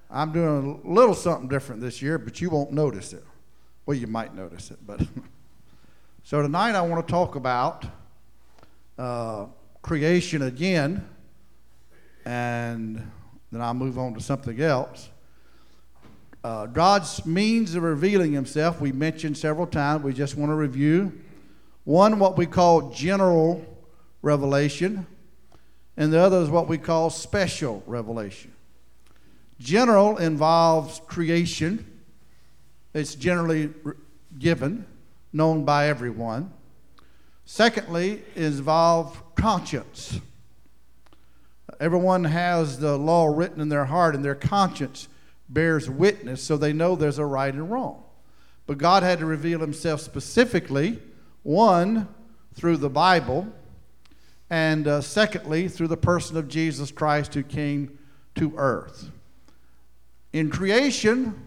I'm doing a little something different this year, but you won't notice it. Well, you might notice it, but so tonight I want to talk about creation again, and then I'll move on to something else. God's means of revealing himself, we mentioned several times. We just want to review. One, what we call general revelation, and the other is what we call special revelation. General involves creation. It's generally given, known by everyone. Secondly, involves conscience. Everyone has the law written in their heart, and their conscience bears witness, so they know there's a right and wrong. But God had to reveal himself specifically, one, through the Bible, and secondly, through the person of Jesus Christ who came to earth. In creation,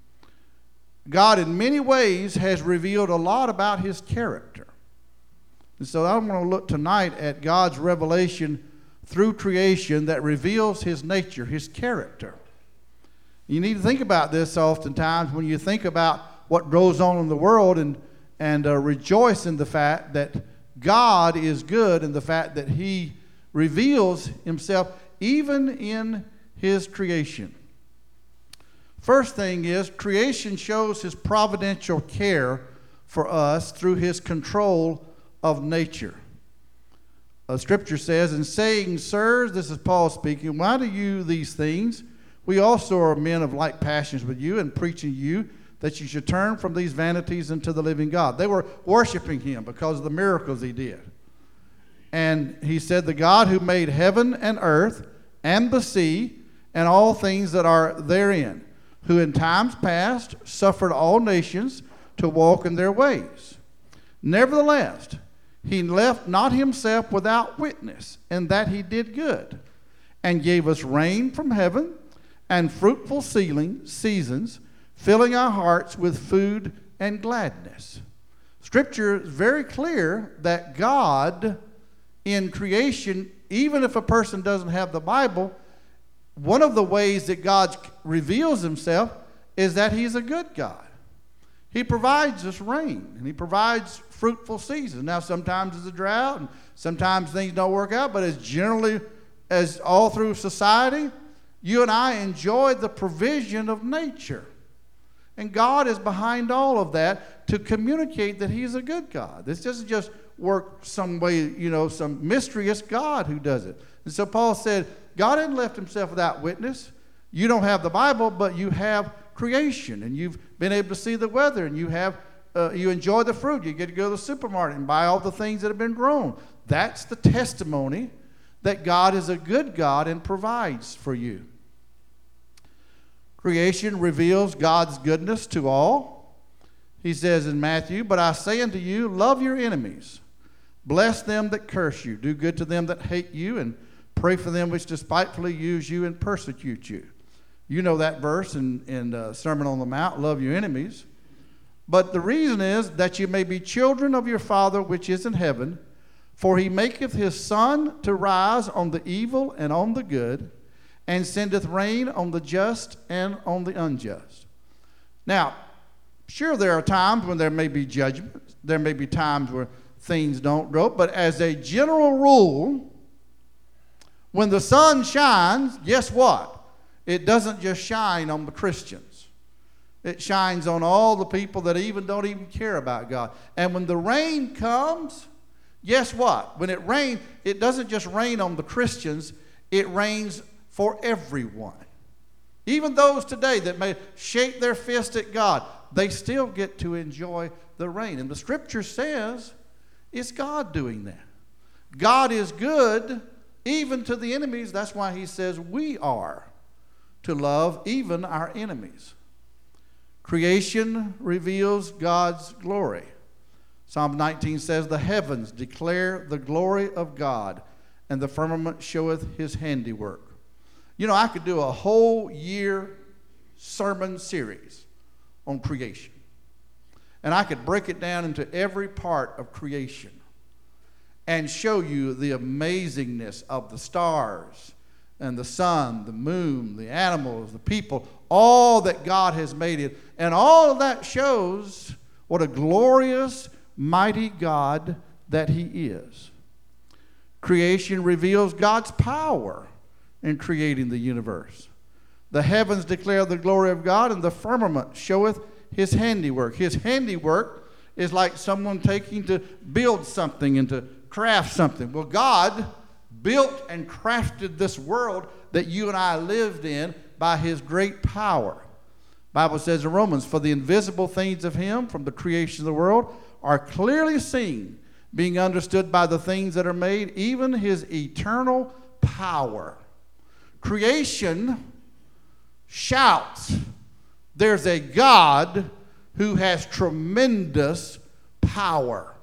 God in many ways has revealed a lot about his character. And so I'm going to look tonight at God's revelation through creation that reveals his nature, his character. You need to think about this oftentimes when you think about what goes on in the world and rejoice in the fact that God is good and the fact that he reveals himself even in his creation. First thing is, creation shows his providential care for us through his control of nature. Scripture says, "In saying, sirs," this is Paul speaking, "why do you these things? We also are men of like passions with you, and preaching to you that you should turn from these vanities into the living God." They were worshiping him because of the miracles he did. And he said, "The God who made heaven and earth and the sea and all things that are therein, who in times past suffered all nations to walk in their ways. Nevertheless, he left not himself without witness, in that he did good, and gave us rain from heaven and fruitful seasons, filling our hearts with food and gladness." Scripture is very clear that God in creation, even if a person doesn't have the Bible, one of the ways that God reveals himself is that he's a good God. He provides us rain, and he provides fruitful seasons. Now, sometimes it's a drought, and sometimes things don't work out, but as generally as all through society, you and I enjoy the provision of nature. And God is behind all of that to communicate that he's a good God. This doesn't just work some way, some mysterious God who does it. And so Paul said, God hadn't left himself without witness. You don't have the Bible, but you have creation, and you've been able to see the weather, and you enjoy the fruit. You get to go to the supermarket and buy all the things that have been grown. That's the testimony that God is a good God and provides for you. Creation reveals God's goodness to all. He says in Matthew, "But I say unto you, love your enemies. Bless them that curse you. Do good to them that hate you, and pray for them which despitefully use you and persecute you." You know that verse in Sermon on the Mount, love your enemies. "But the reason is that you may be children of your Father which is in heaven. For he maketh his sun to rise on the evil and on the good, and sendeth rain on the just and on the unjust." Now, sure, there are times when there may be judgments. There may be times where things don't go. But as a general rule, when the sun shines, guess what? It doesn't just shine on the Christians. It shines on all the people that don't even care about God. And when the rain comes, guess what? When it rains, it doesn't just rain on the Christians. It rains for everyone. Even those today that may shake their fist at God, they still get to enjoy the rain. And the Scripture says it's God doing that. God is good even to the enemies. That's why he says we are to love even our enemies. Creation reveals God's glory. Psalm 19 says, "The heavens declare the glory of God, and the firmament showeth his handiwork." I could do a whole year sermon series on creation. And I could break it down into every part of creation and show you the amazingness of the stars and the sun, the moon, the animals, the people, all that God has made it. And all of that shows what a glorious, mighty God that he is. Creation reveals God's power in creating the universe. The heavens declare the glory of God, and the firmament showeth his handiwork. His handiwork is like someone taking to build something and to craft something. Well, God built and crafted this world that you and I lived in by his great power. The Bible says in Romans, for the invisible things of him from the creation of the world are clearly seen, being understood by the things that are made, even his eternal power. Creation shouts, there's a God who has tremendous power.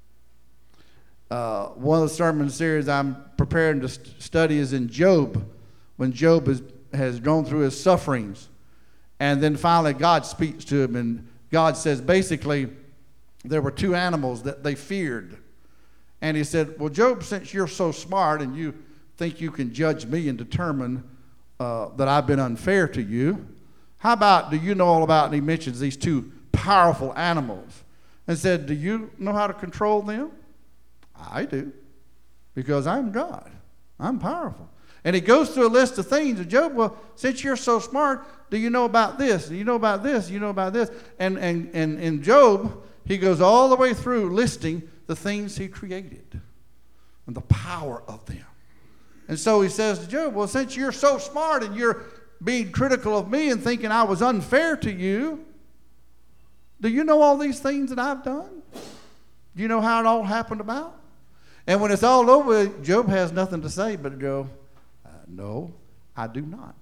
One of the sermon series I'm preparing to study is in Job, when Job has gone through his sufferings. And then finally God speaks to him, and God says basically there were two animals that they feared. And he said, well, Job, since you're so smart and you think you can judge me and determine that I've been unfair to you, how about, do you know all about, and he mentions these two powerful animals, and said, do you know how to control them? I do, because I'm God. I'm powerful. And he goes through a list of things. And Job, well, since you're so smart, do you know about this? Do you know about this? Do you know about this? And in Job, he goes all the way through listing the things he created and the power of them. And so he says to Job, well, since you're so smart and you're being critical of me and thinking I was unfair to you, do you know all these things that I've done? Do you know how it all happened about? And when it's all over, Job has nothing to say but to go, no, I do not.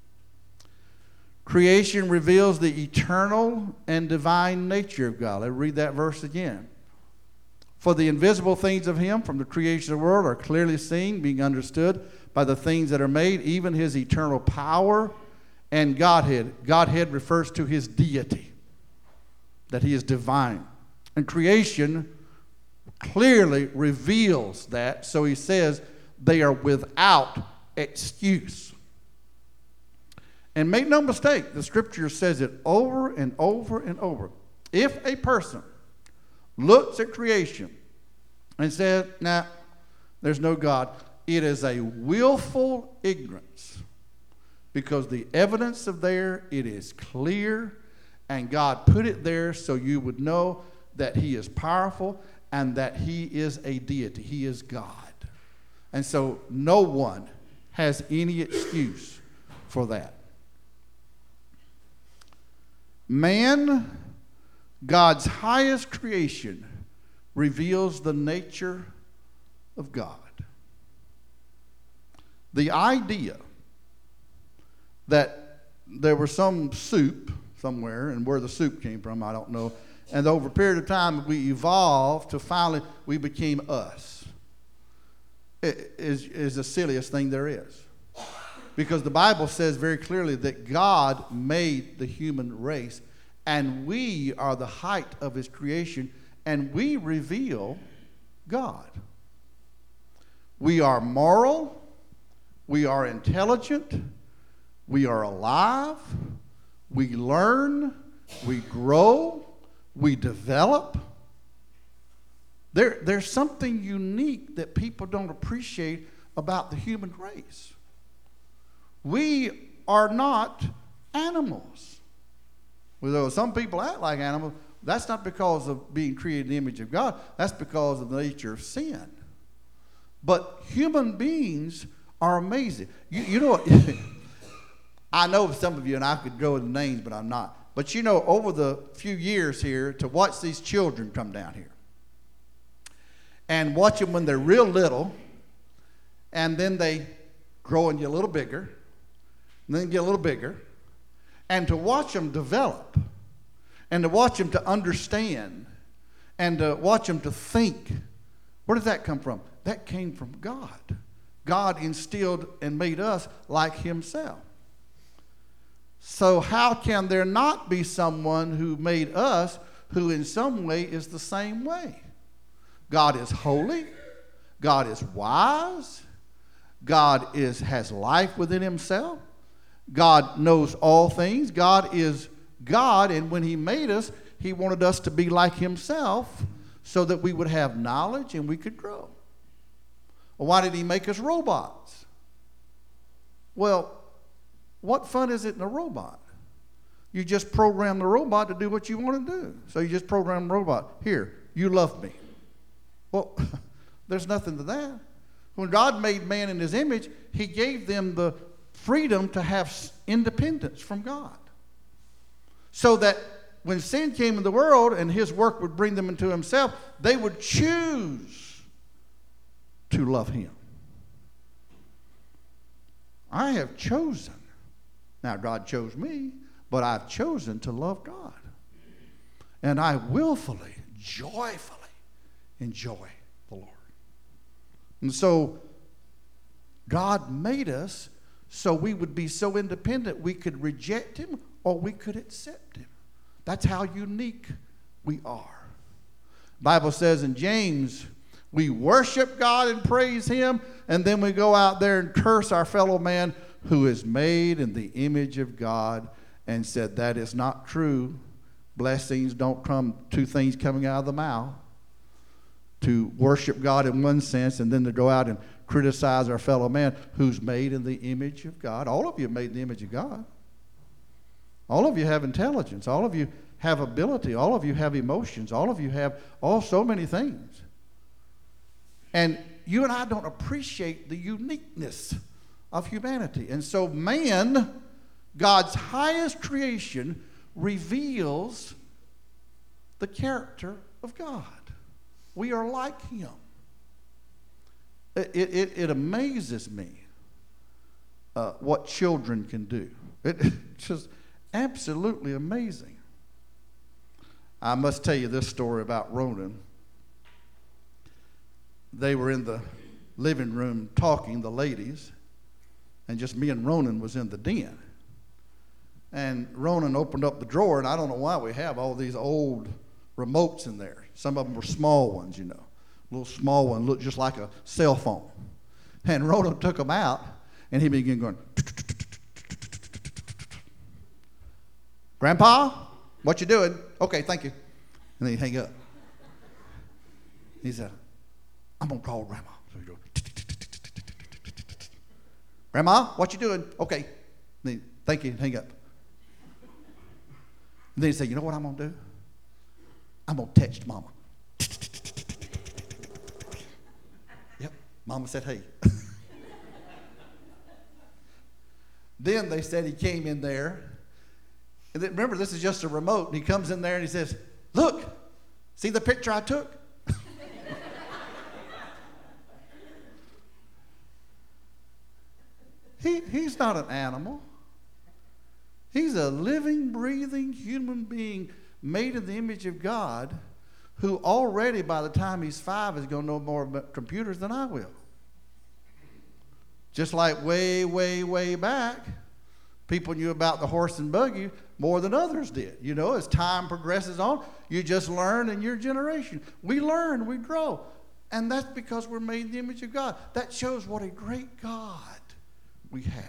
Creation reveals the eternal and divine nature of God. Let's read that verse again. For the invisible things of him from the creation of the world are clearly seen, being understood by the things that are made, even his eternal power and Godhead. Godhead refers to his deity, that he is divine. And creation clearly reveals that. So he says they are without excuse. And make no mistake, the scripture says it over and over and over. If a person looks at creation and says, nah, there's no God, it is a willful ignorance, because the evidence of there, it is clear, and God put it there so you would know that he is powerful and that he is a deity. He is God. And so no one has any excuse for that. Man, God's highest creation, reveals the nature of God. The idea that there was some soup somewhere, and where the soup came from, I don't know, and over a period of time we evolved to finally we became us, is the silliest thing there is. Because the Bible says very clearly that God made the human race, and we are the height of his creation, and we reveal God. We are moral, we are intelligent, we are alive, we learn, we grow, we develop. There's something unique that people don't appreciate about the human race. We are not animals. Although some people act like animals, that's not because of being created in the image of God. That's because of the nature of sin. But human beings are amazing. You know what? I know some of you, and I could go into names, but I'm not. But you know, over the few years here, to watch these children come down here and watch them when they're real little, and then they grow and get a little bigger, and then get a little bigger, and to watch them develop, and to watch them to understand, and to watch them to think. Where does that come from? That came from God. God instilled and made us like himself. So how can there not be someone who made us who in some way is the same way? God is holy. God is wise. God has life within himself. God knows all things. God is God, and when he made us, he wanted us to be like himself so that we would have knowledge and we could grow. Well, why did he make us robots? Well, what fun is it in a robot? You just program the robot to do what you want to do. So you just program the robot. Here, you love me. Well, there's nothing to that. When God made man in his image, he gave them the freedom to have independence from God. So that when sin came in the world and his work would bring them into himself, they would choose to love him. I have chosen. Now, God chose me, but I've chosen to love God. And I willfully, joyfully enjoy the Lord. And so, God made us so we would be so independent we could reject him or we could accept him. That's how unique we are. The Bible says in James, we worship God and praise him, and then we go out there and curse our fellow man who is made in the image of God, and said that is not true. Blessings don't come, two things coming out of the mouth. To worship God in one sense, and then to go out and criticize our fellow man who's made in the image of God. All of you are made in the image of God. All of you have intelligence. All of you have ability. All of you have emotions. All of you have so many things. And you and I don't appreciate the uniqueness of humanity. And so man, God's highest creation, reveals the character of God. We are like him. It amazes me what children can do. It's just absolutely amazing. I must tell you this story about Ronan. They were in the living room talking, the ladies, and just me and Ronan was in the den. And Ronan opened up the drawer, and I don't know why we have all these old remotes in there. Some of them were small ones, you know. A little small one looked just like a cell phone. And Ronan took them out, and he began going, Grandpa, what you doing? Okay, thank you. And then he'd hang up. He said, I'm going to call Grandma. So he goes, Grandma, what you doing? Okay. And then, thank you, and hang up. And then he said, you know what I'm going to do? I'm going to text Mama. Yep, Mama said, hey. Then they said he came in there. And then, remember, this is just a remote. And he comes in there and he says, look, see the picture I took? He's not an animal. He's a living, breathing human being made in the image of God, who already by the time he's 5 is going to know more about computers than I will. Just like way, way, way back, people knew about the horse and buggy more than others did. You know, as time progresses on, you just learn in your generation. We learn, we grow. And that's because we're made in the image of God. That shows what a great God we have.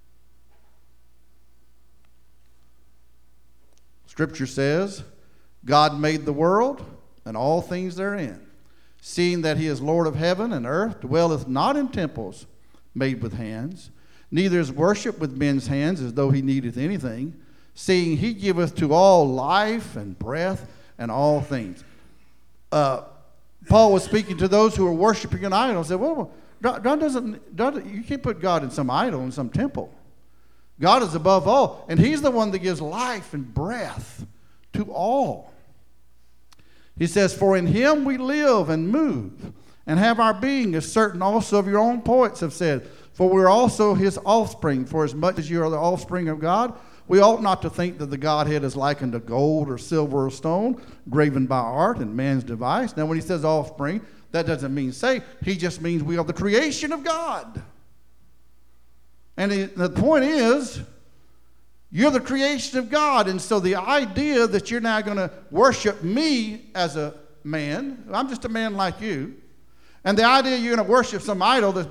Scripture says, God made the world and all things therein, seeing that he is Lord of heaven and earth, dwelleth not in temples made with hands, neither is worship with men's hands as though he needeth anything, seeing he giveth to all life and breath and all things. Paul was speaking to those who were worshiping an idol and said, well, God you can't put God in some idol, in some temple. God is above all, and he's the one that gives life and breath to all. He says, for in him we live and move and have our being, as certain also of your own poets have said, for we are also his offspring. For as much as you are the offspring of God, we ought not to think that the Godhead is likened to gold or silver or stone, graven by art and man's device. Now, when he says offspring, that doesn't mean say. He just means we are the creation of God. And the point is, you're the creation of God. And so the idea that you're now going to worship me as a man, I'm just a man like you, and the idea you're going to worship some idol that's been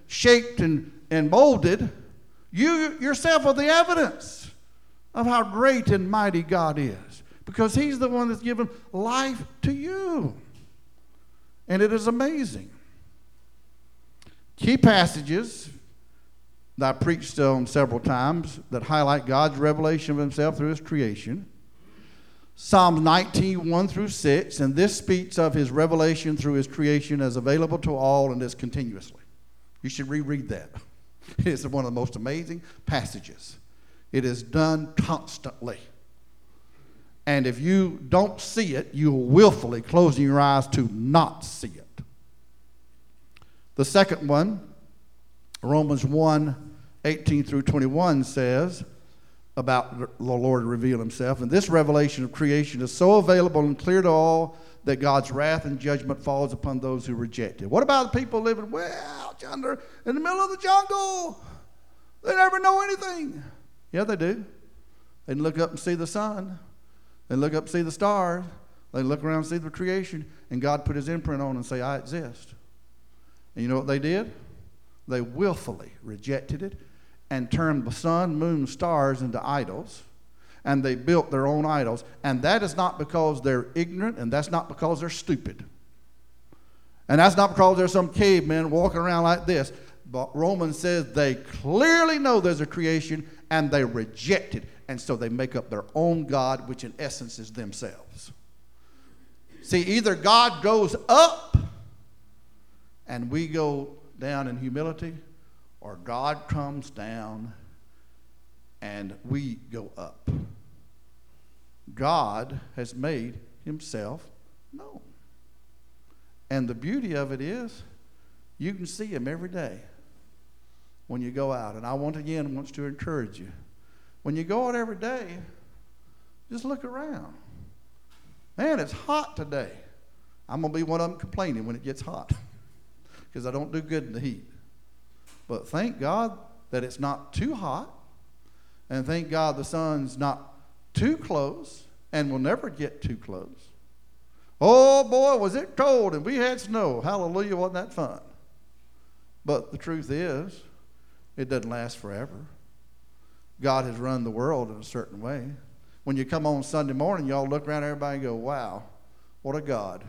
shaped and molded, you yourself are the evidence of how great and mighty God is, because he's the one that's given life to you. And it is amazing. Key passages that I preached on several times that highlight God's revelation of himself through his creation. Psalms 19, 1 through 6, and this speaks of his revelation through his creation as available to all and is continuously. You should reread that. It is one of the most amazing passages. It is done constantly. And if you don't see it, you're willfully closing your eyes to not see it. The second one, Romans 1, 18 through 21 says about the Lord reveal himself. And this revelation of creation is so available and clear to all that God's wrath and judgment falls upon those who reject it. What about the people living way out yonder in the middle of the jungle? They never know anything. Yeah, they do. They can look up and see the sun. They look up and see the stars. They look around and see the creation. And God put his imprint on and say, I exist. And you know what they did? They willfully rejected it and turned the sun, moon, stars into idols. And they built their own idols. And that is not because they're ignorant, and that's not because they're stupid. And that's not because there's some cavemen walking around like this. But Romans says they clearly know there's a creation, and they reject it. And so they make up their own God, which in essence is themselves. See, either God goes up and we go down in humility, or God comes down and we go up. God has made himself known. And the beauty of it is you can see him every day when you go out. And I want to encourage you. When you go out every day, just look around. Man, it's hot today. I'm going to be one of them complaining when it gets hot because I don't do good in the heat. But thank God that it's not too hot. And thank God the sun's not too close and will never get too close. Oh boy, was it cold and we had snow. Hallelujah, wasn't that fun? But the truth is, it doesn't last forever. God has run the world in a certain way. When you come on Sunday morning, y'all look around everybody and go, wow, what a God.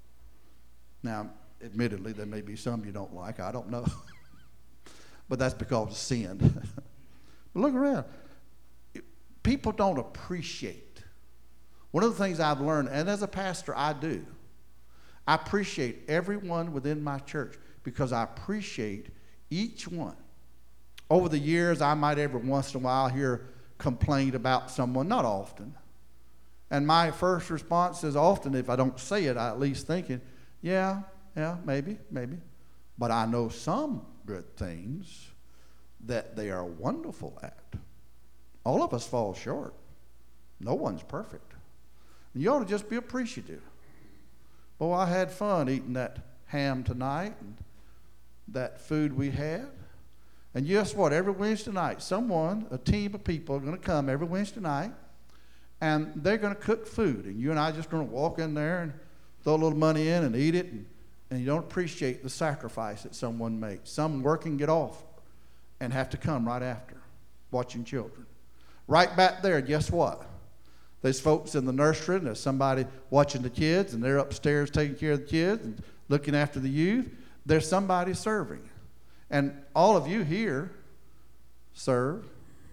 Now, admittedly, there may be some you don't like. I don't know. But that's because of sin. But look around. People don't appreciate. One of the things I've learned, and as a pastor I do, I appreciate everyone within my church because I appreciate each one. Over the years, I might every once in a while hear complaint about someone, not often. And my first response is often, if I don't say it, I at least thinking, yeah, maybe. But I know some good things that they are wonderful at. All of us fall short. No one's perfect. And you ought to just be appreciative. Boy, I had fun eating that ham tonight and that food we had. And guess what? Every Wednesday night, a team of people are going to come every Wednesday night, and they're going to cook food. And you and I are just going to walk in there and throw a little money in and eat it, and you don't appreciate the sacrifice that someone makes. Some work and get off and have to come right after, watching children. Right back there, guess what? There's folks in the nursery, and there's somebody watching the kids, and they're upstairs taking care of the kids and looking after the youth. There's somebody serving. And all of you here serve.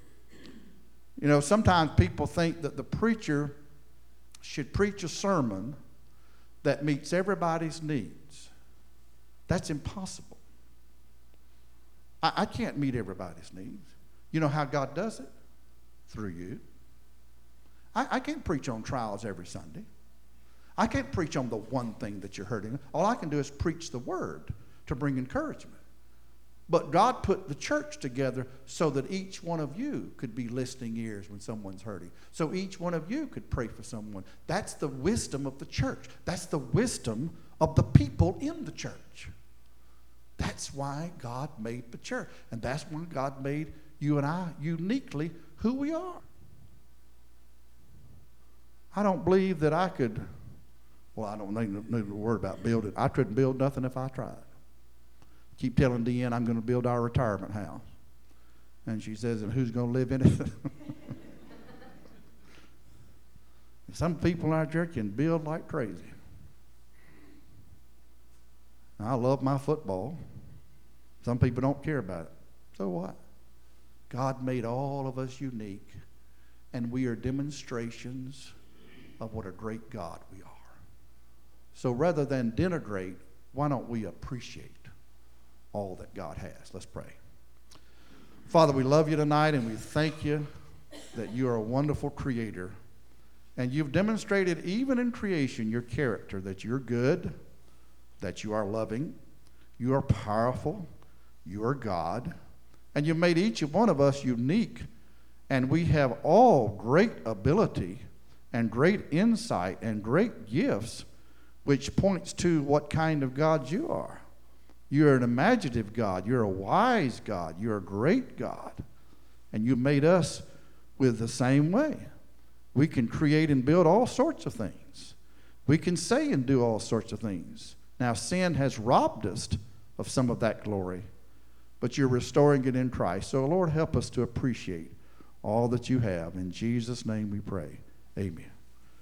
You know, sometimes people think that the preacher should preach a sermon that meets everybody's needs. That's impossible. I can't meet everybody's needs. You know how God does it? Through you. I can't preach on trials every Sunday. I can't preach on the one thing that you're hurting. All I can do is preach the word to bring encouragement. But God put the church together so that each one of you could be listening ears when someone's hurting. So each one of you could pray for someone. That's the wisdom of the church. That's the wisdom of the people in the church. That's why God made the church. And that's why God made you and I uniquely who we are. I don't believe that I could, well, I don't need a word about building. I couldn't build nothing if I tried. Keep telling Deanne I'm going to build our retirement house. And she says, and who's going to live in it? Some people out there can build like crazy. I love my football. Some people don't care about it. So what? God made all of us unique, and we are demonstrations of what a great God we are. So rather than denigrate, why don't we appreciate all that God has? Let's pray. Father, we love you tonight, and we thank you that you are a wonderful creator. And you've demonstrated even in creation your character, that you're good, that you are loving, you are powerful, you are God. And you made each one of us unique. And we have all great ability and great insight and great gifts, which points to what kind of God you are. You're an imaginative God. You're a wise God. You're a great God. And you made us with the same way. We can create and build all sorts of things. We can say and do all sorts of things. Now, sin has robbed us of some of that glory, but you're restoring it in Christ. So, Lord, help us to appreciate all that you have. In Jesus' name we pray. Amen.